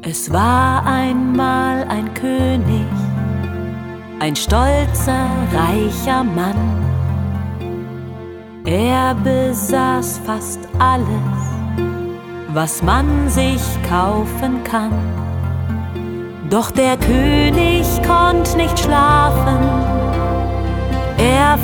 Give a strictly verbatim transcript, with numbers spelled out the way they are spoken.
Es war einmal ein König, ein stolzer, reicher Mann. Er besaß fast alles, was man sich kaufen kann. Doch der König konnte nicht schlafen, er